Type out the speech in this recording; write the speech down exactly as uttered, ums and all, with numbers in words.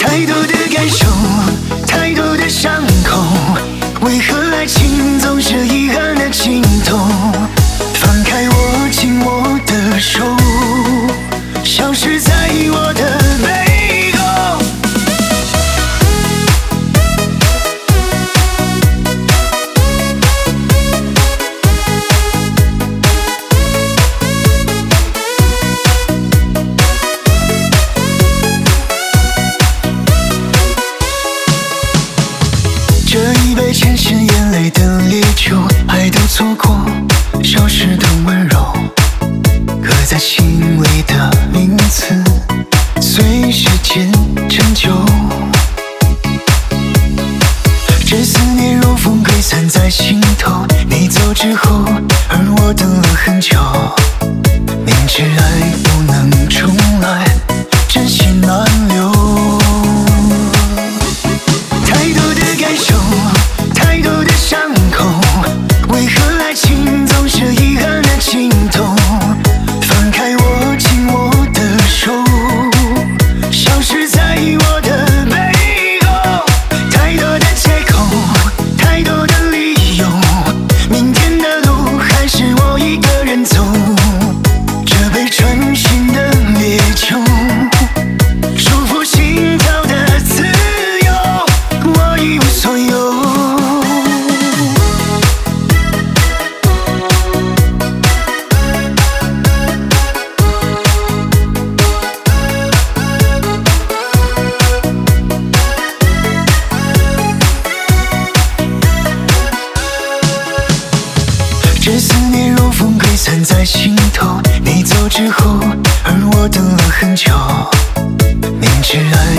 太多的感受，太多的伤口，为何爱情总是遗憾的尽头？放开我紧握的手，消失在我的背后。这一杯前世眼泪的烈酒，爱都错过，消失的温柔，刻在心里的名字，随时间陈旧。这思念如风溃散在心头，你走之后，而我等了很久。明知爱不能重来，真心难留。太多的感受，太多的伤口，为何爱情总是遗憾的尽头？放开我紧握的手，消失在我的背后。太多的借口，太多的理由，明天的路还是我一个人走。这杯纯心的烈酒，束缚心跳的自由，我一无所有。这思念如风溃散在心头，你走之后，而我等了很久。明知爱